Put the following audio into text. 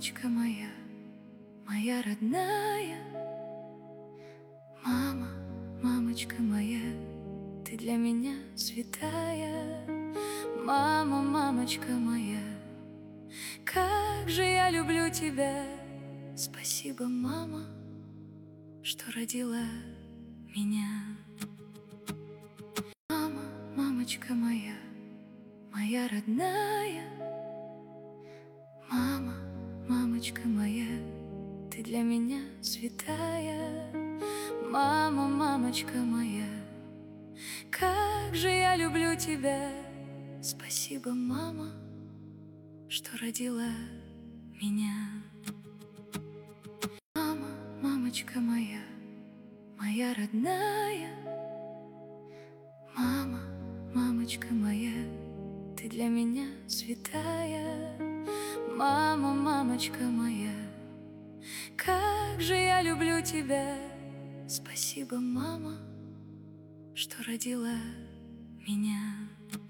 мамочка моя, моя родная. Мама, мамочка моя, ты для меня святая. Мама, мамочка моя, как же я люблю тебя. Спасибо, мама, что родила меня. Мама, мамочка моя, моя родная. Мама, мамочка моя, ты для меня святая. Мама, мамочка моя, как же я люблю тебя. Спасибо, мама, что родила меня. Мама, мамочка моя, моя родная. Мама, мамочка моя, ты для меня святая. Мама, мамочка моя, как же я люблю тебя. Спасибо, мама, что родила меня.